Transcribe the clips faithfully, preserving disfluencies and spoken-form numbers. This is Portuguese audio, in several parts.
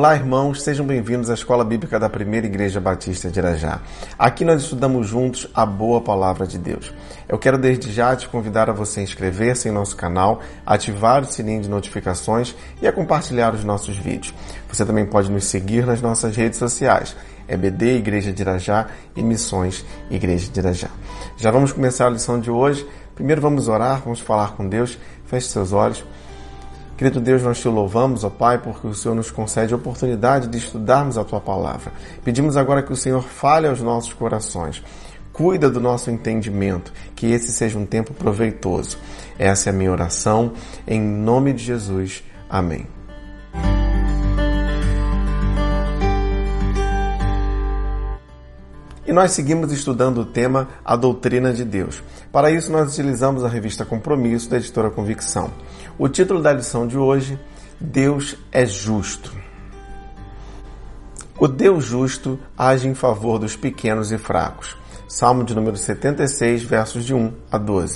Olá, irmãos, sejam bem-vindos à Escola Bíblica da Primeira Igreja Batista de Irajá. Aqui nós estudamos juntos a boa palavra de Deus. Eu quero desde já te convidar a você inscrever-se em nosso canal, ativar o sininho de notificações e a compartilhar os nossos vídeos. Você também pode nos seguir nas nossas redes sociais, E B D Igreja de Irajá e Missões Igreja de Irajá. Já vamos começar a lição de hoje. Primeiro vamos orar, vamos falar com Deus. Feche seus olhos. Querido Deus, nós te louvamos, ó Pai, porque o Senhor nos concede a oportunidade de estudarmos a Tua Palavra. Pedimos agora que o Senhor fale aos nossos corações. Cuida do nosso entendimento, que esse seja um tempo proveitoso. Essa é a minha oração, em nome de Jesus. Amém. E nós seguimos estudando o tema A Doutrina de Deus. Para isso, nós utilizamos a revista Compromisso, da editora Convicção. O título da lição de hoje, Deus é Justo. O Deus justo age em favor dos pequenos e fracos. Salmo de número setenta e seis, versos de um a doze.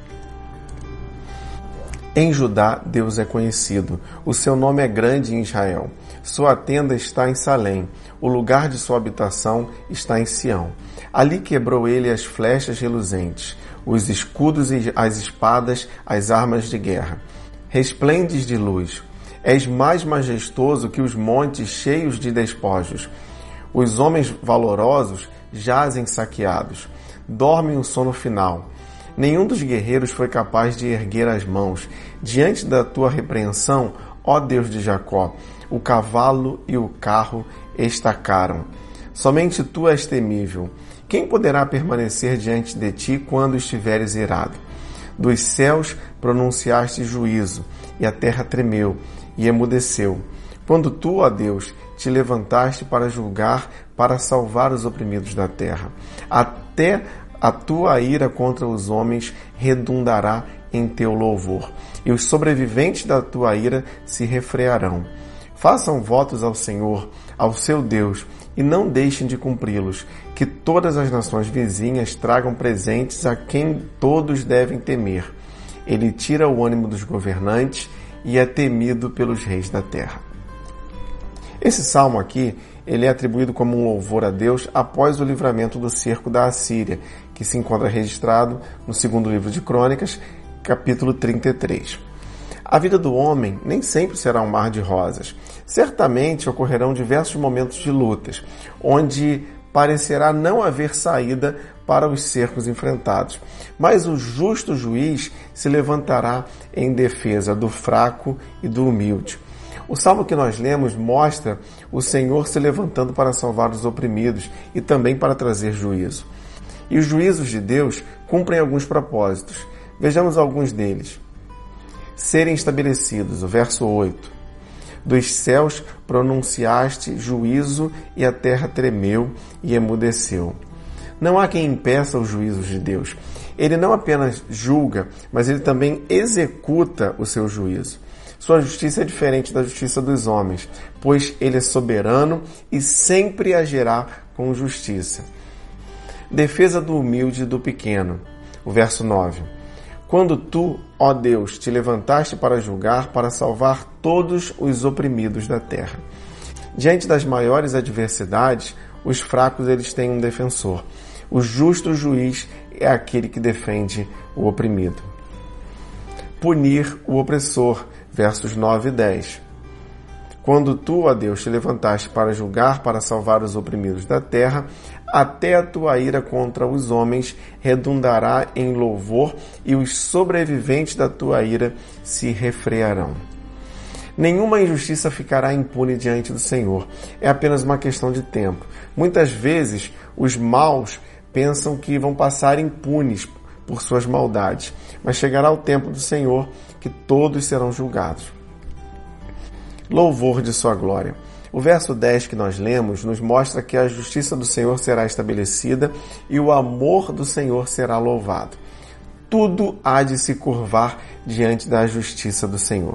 Em Judá, Deus é conhecido. O seu nome é grande em Israel. Sua tenda está em Salém. O lugar de sua habitação está em Sião. Ali quebrou ele as flechas reluzentes, os escudos e as espadas, as armas de guerra. Resplendes de luz. És mais majestoso que os montes cheios de despojos. Os homens valorosos jazem saqueados. Dormem o sono final. Nenhum dos guerreiros foi capaz de erguer as mãos. Diante da tua repreensão, ó Deus de Jacó, o cavalo e o carro estacaram. Somente tu és temível. Quem poderá permanecer diante de ti quando estiveres irado? Dos céus pronunciaste juízo, e a terra tremeu e emudeceu. Quando tu, ó Deus, te levantaste para julgar, para salvar os oprimidos da terra. Até a tua ira contra os homens redundará em teu louvor, e os sobreviventes da tua ira se refrearão. Façam votos ao Senhor, ao seu Deus, e não deixem de cumpri-los. Que todas as nações vizinhas tragam presentes a quem todos devem temer. Ele tira o ânimo dos governantes e é temido pelos reis da terra. Esse salmo aqui, ele é atribuído como um louvor a Deus após o livramento do cerco da Assíria, que se encontra registrado no segundo livro de Crônicas, capítulo trinta e três. A vida do homem nem sempre será um mar de rosas. Certamente ocorrerão diversos momentos de lutas, onde parecerá não haver saída para os cercos enfrentados. Mas o justo juiz se levantará em defesa do fraco e do humilde. O salmo que nós lemos mostra o Senhor se levantando para salvar os oprimidos e também para trazer juízo. E os juízos de Deus cumprem alguns propósitos. Vejamos alguns deles. Serem estabelecidos, o verso oito. Dos céus pronunciaste juízo e a terra tremeu e emudeceu. Não há quem impeça os juízos de Deus. Ele não apenas julga, mas ele também executa o seu juízo. Sua justiça é diferente da justiça dos homens, pois ele é soberano e sempre agirá com justiça. Defesa do humilde e do pequeno, o verso nove. Quando tu, ó Deus, te levantaste para julgar, para salvar todos os oprimidos da terra. Diante das maiores adversidades, os fracos eles têm um defensor. O justo juiz é aquele que defende o oprimido. Punir o opressor, versos nove e dez. Quando tu, ó Deus, te levantaste para julgar, para salvar os oprimidos da terra, até a tua ira contra os homens redundará em louvor e os sobreviventes da tua ira se refrearão. Nenhuma injustiça ficará impune diante do Senhor. É apenas uma questão de tempo. Muitas vezes, os maus pensam que vão passar impunes por suas maldades, mas chegará o tempo do Senhor que todos serão julgados. Louvor de sua glória. O verso dez que nós lemos nos mostra que a justiça do Senhor será estabelecida e o amor do Senhor será louvado. Tudo há de se curvar diante da justiça do Senhor.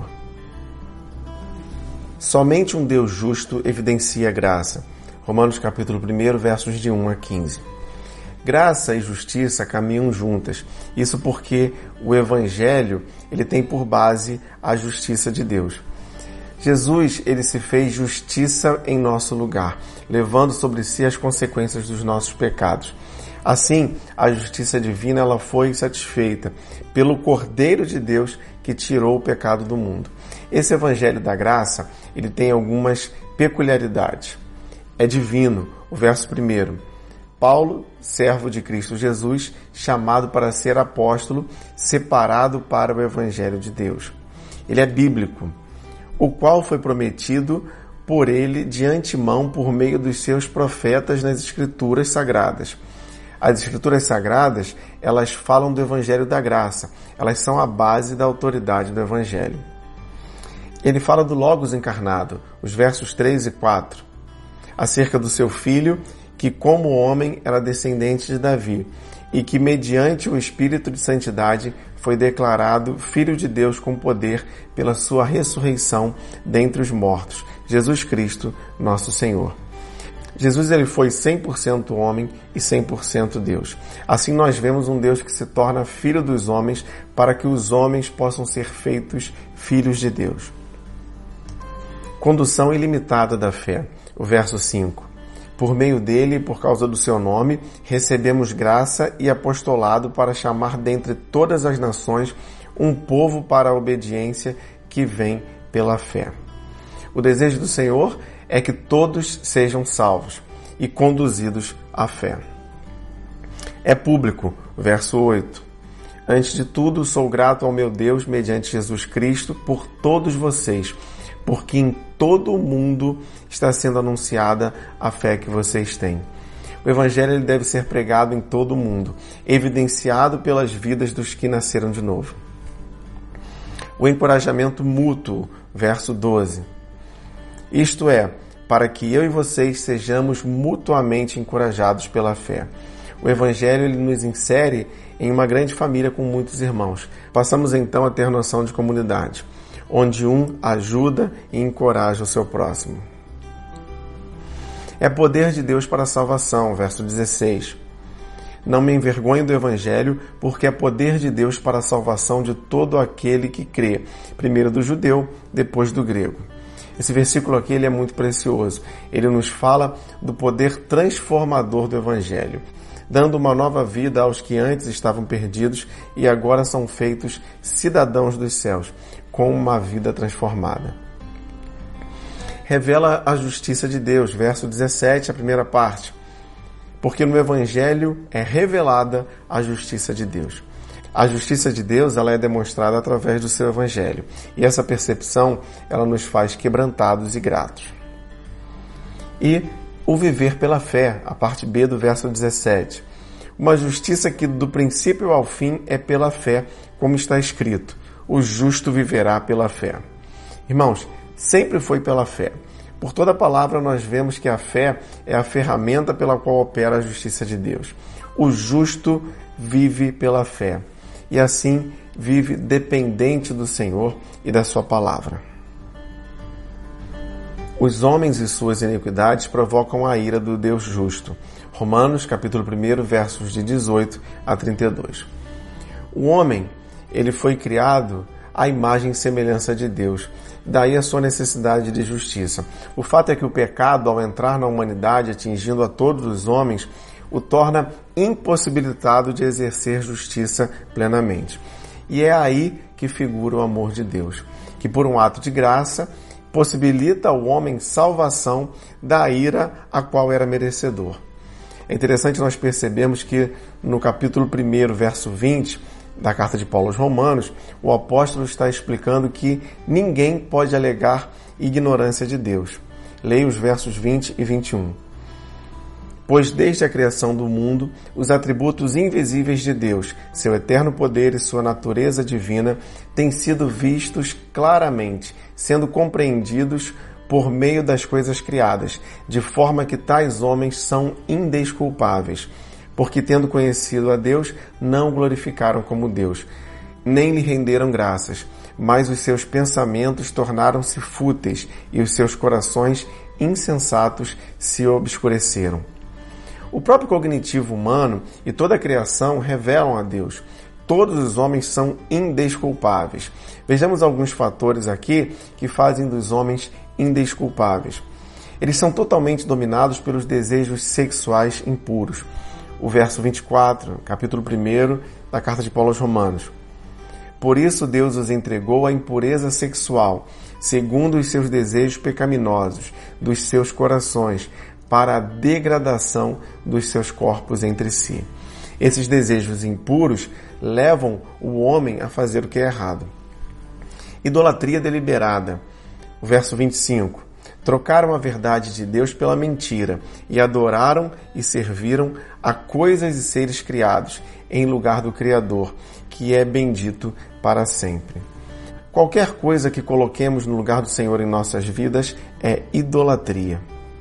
Somente um Deus justo evidencia graça. Romanos capítulo um, versos de um a quinze. Graça e justiça caminham juntas. Isso porque o Evangelho ele tem por base a justiça de Deus. Jesus, ele se fez justiça em nosso lugar, levando sobre si as consequências dos nossos pecados. Assim, a justiça divina ela foi satisfeita pelo Cordeiro de Deus que tirou o pecado do mundo. Esse Evangelho da Graça, ele tem algumas peculiaridades. É divino, o verso primeiro. Paulo, servo de Cristo Jesus, chamado para ser apóstolo, separado para o Evangelho de Deus. Ele é bíblico, o qual foi prometido por ele de antemão por meio dos seus profetas nas Escrituras Sagradas. As Escrituras Sagradas, elas falam do Evangelho da Graça. Elas são a base da autoridade do Evangelho. Ele fala do Logos encarnado, os versos três e quatro, acerca do seu Filho, que como homem era descendente de Davi, e que mediante o Espírito de Santidade foi declarado Filho de Deus com poder pela sua ressurreição dentre os mortos, Jesus Cristo, nosso Senhor. Jesus ele foi cem por cento homem e cem por cento Deus. Assim nós vemos um Deus que se torna filho dos homens para que os homens possam ser feitos filhos de Deus. Condução ilimitada da fé. O verso cinco. Por meio dele, por causa do seu nome, recebemos graça e apostolado para chamar dentre todas as nações um povo para a obediência que vem pela fé. O desejo do Senhor é que todos sejam salvos e conduzidos à fé. É público, verso oito. Antes de tudo, sou grato ao meu Deus, mediante Jesus Cristo, por todos vocês, porque em todo o mundo está sendo anunciada a fé que vocês têm. O Evangelho ele deve ser pregado em todo o mundo, evidenciado pelas vidas dos que nasceram de novo. O encorajamento mútuo, verso doze. Isto é, para que eu e vocês sejamos mutuamente encorajados pela fé. O Evangelho ele nos insere em uma grande família com muitos irmãos. Passamos então a ter noção de comunidade, onde um ajuda e encoraja o seu próximo. É poder de Deus para a salvação, verso dezesseis. Não me envergonho do Evangelho, porque é poder de Deus para a salvação de todo aquele que crê, primeiro do judeu, depois do grego. Esse versículo aqui ele é muito precioso. Ele nos fala do poder transformador do Evangelho, dando uma nova vida aos que antes estavam perdidos e agora são feitos cidadãos dos céus, com uma vida transformada. Revela a justiça de Deus, verso dezessete, a primeira parte. Porque no Evangelho é revelada a justiça de Deus. A justiça de Deus ela é demonstrada através do seu Evangelho. E essa percepção ela nos faz quebrantados e gratos. E o viver pela fé, a parte B do verso dezessete. Uma justiça que do princípio ao fim é pela fé, como está escrito. O justo viverá pela fé. Irmãos, sempre foi pela fé. Por toda a palavra nós vemos que a fé é a ferramenta pela qual opera a justiça de Deus. O justo vive pela fé. E assim vive dependente do Senhor e da sua palavra. Os homens e suas iniquidades provocam a ira do Deus justo. Romanos, capítulo um, versos de dezoito a trinta e dois. O homem, ele foi criado à imagem e semelhança de Deus. Daí a sua necessidade de justiça. O fato é que o pecado, ao entrar na humanidade, atingindo a todos os homens, o torna impossibilitado de exercer justiça plenamente. E é aí que figura o amor de Deus, que por um ato de graça possibilita ao homem salvação da ira a qual era merecedor. É interessante nós percebermos que no capítulo um, verso vinte, da carta de Paulo aos Romanos, o apóstolo está explicando que ninguém pode alegar ignorância de Deus. Leia os versos vinte e vinte e um. Pois desde a criação do mundo, os atributos invisíveis de Deus, seu eterno poder e sua natureza divina, têm sido vistos claramente, sendo compreendidos por meio das coisas criadas, de forma que tais homens são indesculpáveis, porque tendo conhecido a Deus, não o glorificaram como Deus, nem lhe renderam graças, mas os seus pensamentos tornaram-se fúteis e os seus corações insensatos se obscureceram. O próprio cognitivo humano e toda a criação revelam a Deus. todos os homens são indesculpáveis. Vejamos alguns fatores aqui que fazem dos homens indesculpáveis. Eles são totalmente dominados pelos desejos sexuais impuros. O verso vinte e quatro, capítulo primeiro da carta de Paulo aos Romanos. Por isso Deus os entregou à impureza sexual, segundo os seus desejos pecaminosos, dos seus corações, para a degradação dos seus corpos entre si. Esses desejos impuros levam o homem a fazer o que é errado. Idolatria deliberada. O verso vinte e cinco. Trocaram a verdade de Deus pela mentira e adoraram e serviram a coisas e seres criados em lugar do Criador, que é bendito para sempre. Qualquer coisa que coloquemos no lugar do Senhor em nossas vidas é idolatria.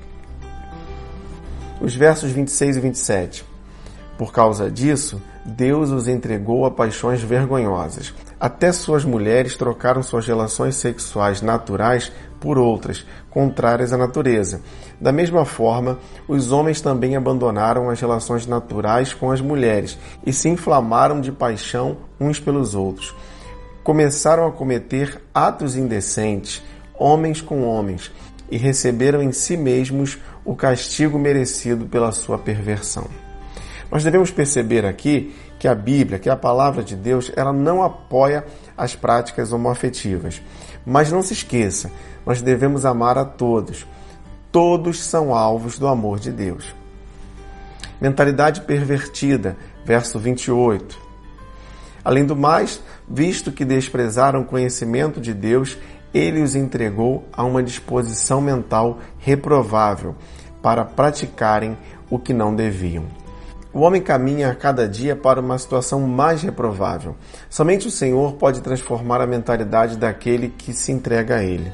Os versos vinte e seis e vinte e sete. Por causa disso, Deus os entregou a paixões vergonhosas. Até suas mulheres trocaram suas relações sexuais naturais por outras, contrárias à natureza. Da mesma forma, os homens também abandonaram as relações naturais com as mulheres e se inflamaram de paixão uns pelos outros. Começaram a cometer atos indecentes, homens com homens, e receberam em si mesmos o castigo merecido pela sua perversão. Nós devemos perceber aqui que a Bíblia, que a palavra de Deus, ela não apoia as práticas homoafetivas. Mas não se esqueça, nós devemos amar a todos. Todos são alvos do amor de Deus. Mentalidade pervertida, verso vinte e oito. Além do mais, visto que desprezaram o conhecimento de Deus, ele os entregou a uma disposição mental reprovável para praticarem o que não deviam. O homem caminha a cada dia para uma situação mais reprovável. Somente o Senhor pode transformar a mentalidade daquele que se entrega a Ele.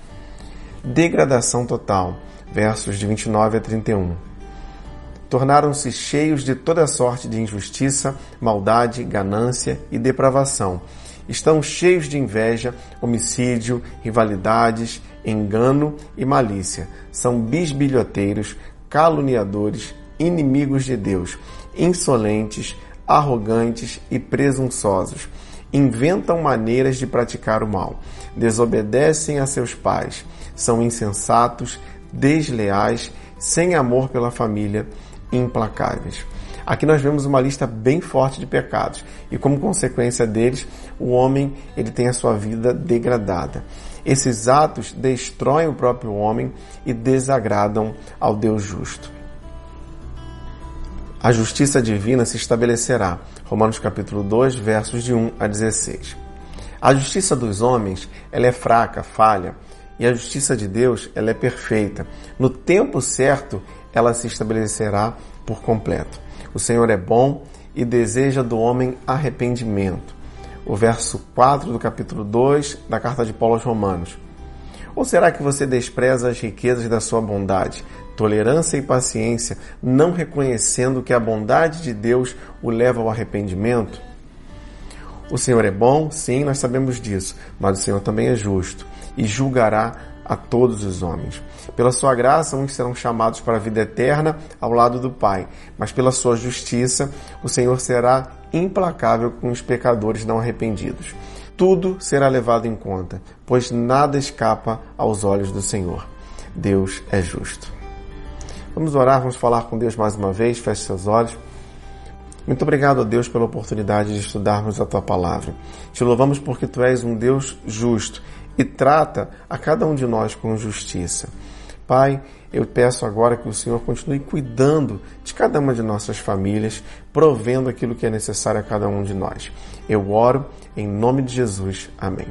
Degradação total, versos de vinte e nove a trinta e um. Tornaram-se cheios de toda sorte de injustiça, maldade, ganância e depravação. Estão cheios de inveja, homicídio, rivalidades, engano e malícia. São bisbilhoteiros, caluniadores, inimigos de Deus, insolentes, arrogantes e presunçosos. Inventam maneiras de praticar o mal. Desobedecem a seus pais. São insensatos, desleais, sem amor pela família, implacáveis. Aqui nós vemos uma lista bem forte de pecados e, como consequência deles, o homem ele tem a sua vida degradada. Esses atos destroem o próprio homem e desagradam ao Deus justo. A justiça divina se estabelecerá. Romanos capítulo dois, versos de um a dezesseis. A justiça dos homens ela é fraca, falha, e a justiça de Deus ela é perfeita. No tempo certo, ela se estabelecerá por completo. O Senhor é bom e deseja do homem arrependimento. O verso quatro do capítulo dois da carta de Paulo aos Romanos. Ou será que você despreza as riquezas da sua bondade, tolerância e paciência, não reconhecendo que a bondade de Deus o leva ao arrependimento? O Senhor é bom, sim, nós sabemos disso, mas o Senhor também é justo e julgará a todos os homens. Pela sua graça, uns serão chamados para a vida eterna ao lado do Pai, mas pela sua justiça, o Senhor será implacável com os pecadores não arrependidos. Tudo será levado em conta, pois nada escapa aos olhos do Senhor. Deus é justo. Vamos orar, vamos falar com Deus mais uma vez, feche seus olhos. Muito obrigado a Deus pela oportunidade de estudarmos a Tua Palavra. Te louvamos porque Tu és um Deus justo e trata a cada um de nós com justiça. Pai, eu peço agora que o Senhor continue cuidando de cada uma de nossas famílias, provendo aquilo que é necessário a cada um de nós. Eu oro em nome de Jesus. Amém.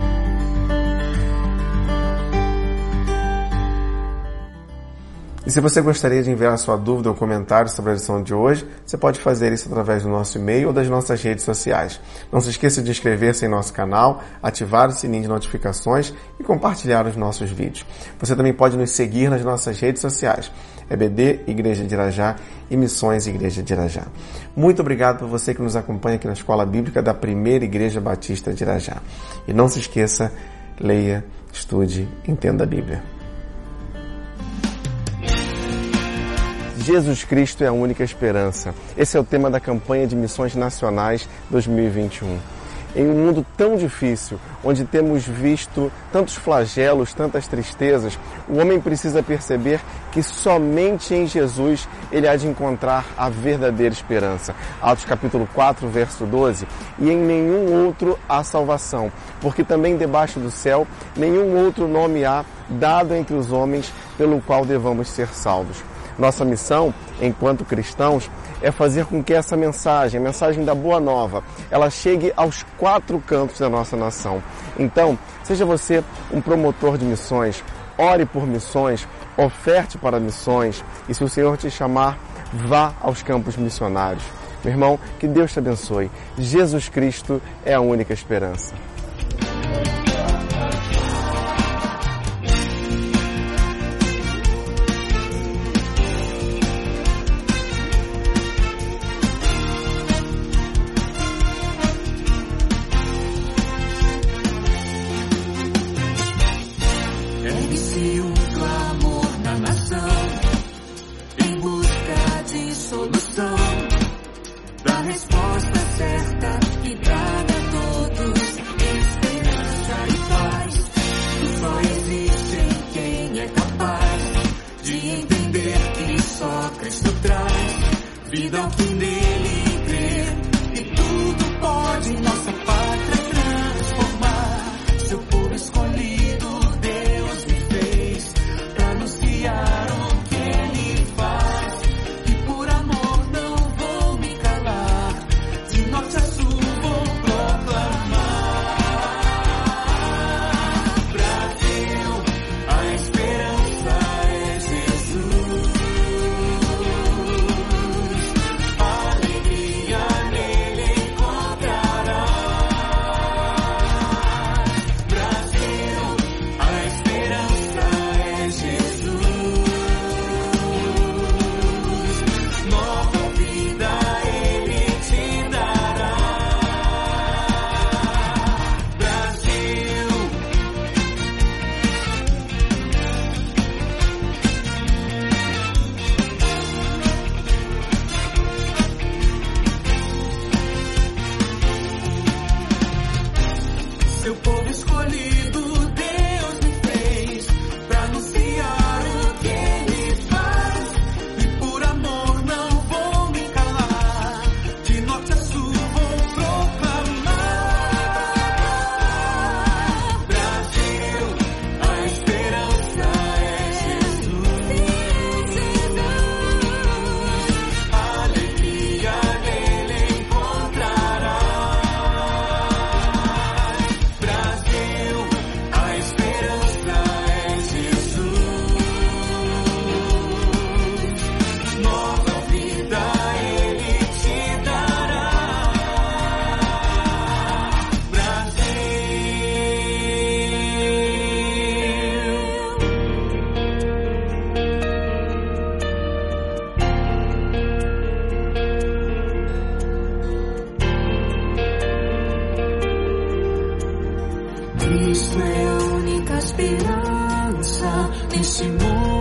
E se você gostaria de enviar a sua dúvida ou comentário sobre a lição de hoje, você pode fazer isso através do nosso e-mail ou das nossas redes sociais. Não se esqueça de inscrever-se em nosso canal, ativar o sininho de notificações e compartilhar os nossos vídeos. Você também pode nos seguir nas nossas redes sociais, E B D, Igreja de Irajá e Missões Igreja de Irajá. Muito obrigado por você que nos acompanha aqui na Escola Bíblica da Primeira Igreja Batista de Irajá. E não se esqueça, leia, estude, entenda a Bíblia. Jesus Cristo é a única esperança. Esse é o tema da campanha de Missões Nacionais dois mil e vinte e um. Em um mundo tão difícil, onde temos visto tantos flagelos, tantas tristezas, o homem precisa perceber que somente em Jesus ele há de encontrar a verdadeira esperança. Atos capítulo quatro, verso doze. E em nenhum outro há salvação, porque também debaixo do céu nenhum outro nome há dado entre os homens pelo qual devamos ser salvos. Nossa missão, enquanto cristãos, é fazer com que essa mensagem, a mensagem da Boa Nova, ela chegue aos quatro cantos da nossa nação. Então, seja você um promotor de missões, ore por missões, oferte para missões, e se o Senhor te chamar, vá aos campos missionários. Meu irmão, que Deus te abençoe. Jesus Cristo é a única esperança. Ergue-se um clamor na nação, em busca de solução, da resposta certa que traga a todos esperança e paz. Só existe em quem é capaz de entender que só Cristo traz vida ao que nele crê, e tudo pode nossa pátria transformar. Seu povo escolhido seu povo escolhido, Deus me fez pra anunciar o que Ele faz. E por amor não vou me calar, de norte a sul vou proclamar. Brasil, a esperança é Jesus. Alegria nele encontrará. Cristo é a única esperança nesse mundo.